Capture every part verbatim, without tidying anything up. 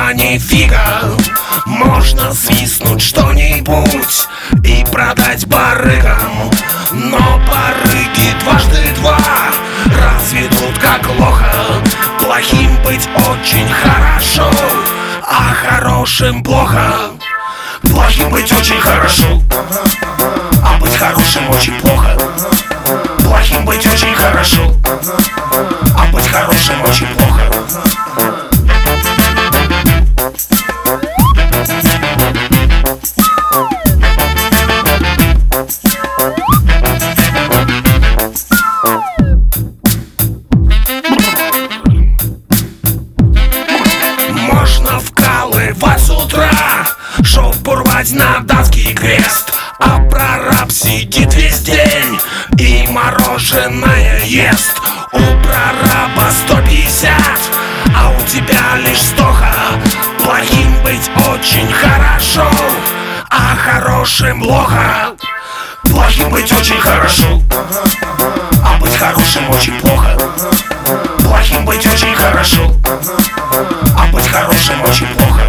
дома не фига. Можно свистнуть что-нибудь и продать барыгам, но барыги дважды два разве тут как лоха? Плохим быть очень хорошо, а хорошим плохо. Плохим быть очень хорошо, а быть хорошим очень плохо. Плохим быть очень хорошо, а быть хорошим очень плохо. Можно вкалывать с утра, чтоб урвать на датский крест, а прораб сидит весь день и мороженое ест. У прораба сто пятьдесят, а у тебя лишь стоха. Плохим быть очень хорошо, а хорошим плохо. Плохим быть очень хорошо, а быть хорошим очень плохо. Плохим быть очень хорошо, а быть хорошим очень плохо.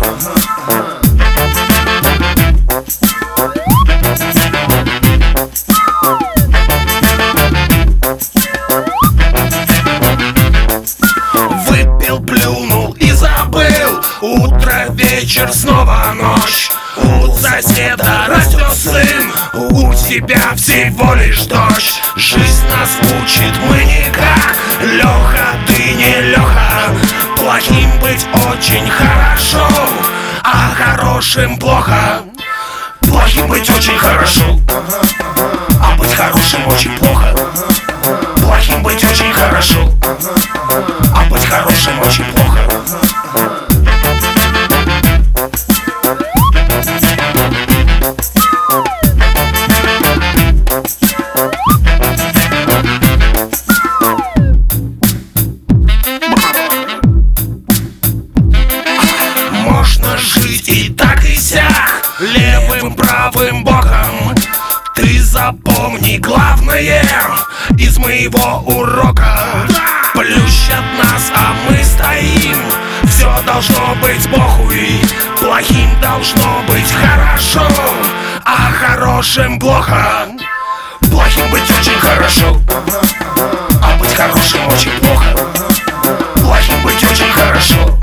Выпил, плюнул и забыл. Утро, вечер, снова ночь. У соседа растет сын, у тебя всего лишь дождь. Жизнь нас учит, мы никак. Леха, ты не Леха. Плохим быть очень хорошо, а хорошим плохо. Плохим быть очень хорошо, а быть хорошим очень плохо. Плохим быть очень хорошо, а быть хорошим очень плохо. Можно жить и так и сяк, левым, правым боком. Ты запомни главное из моего урока. Плющат нас, а мы стоим. Все должно быть похуй. Плохим должно быть хорошо, а хорошим плохо. Плохим быть очень хорошо, а быть хорошим очень плохо. Плохим быть очень хорошо,